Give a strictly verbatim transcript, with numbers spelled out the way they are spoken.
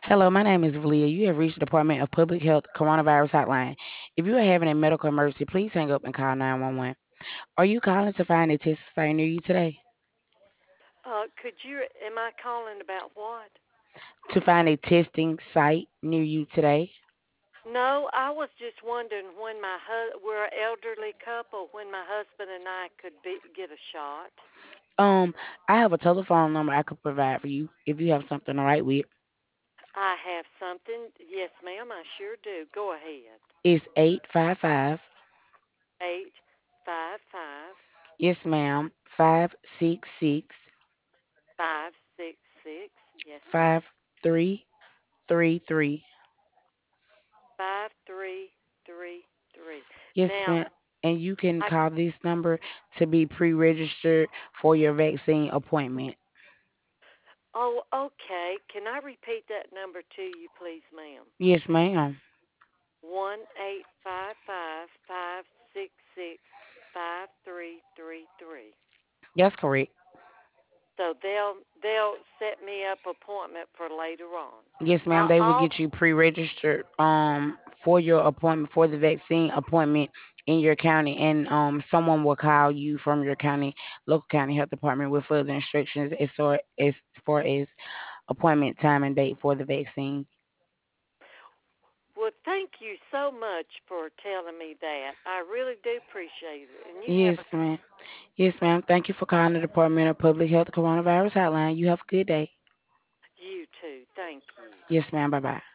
Hello, my name is Valia. You have reached the Department of Public Health Coronavirus Hotline. If you are having a medical emergency, please hang up and call nine one one. Are you calling to find a test site near you today? Uh, could you? Am I calling about what? To find a testing site near you today? No, I was just wondering when my hu- we're an elderly couple, when my husband and I could be, get a shot. Um, I have a telephone number I could provide for you if you have something to write with. I have something. Yes, ma'am. I sure do. Go ahead. It's eight five five, Eight five five yes ma'am, five six six, five six six. Yes, ma'am. five three three three. Five three three three. Yes, Now, ma'am. And you can I call this number to be pre-registered for your vaccine appointment. oh okay. Can I repeat that number to you, please, ma'am? Yes, ma'am. One eight five five five six six five three three three. That's correct. So they'll they'll set me up appointment for later on. Yes, ma'am. Uh, They will all get you pre-registered um for your appointment for the vaccine appointment in your county, and um someone will call you from your county local county health department with further instructions as far as far as appointment time and date for the vaccine. well, thank you so much for telling me that. I really do appreciate it. And you have a Yes, ma'am. Yes, ma'am. Thank you for calling the Department of Public Health Coronavirus Hotline. You have a good day. you too. Thank you. Yes, ma'am. Bye bye.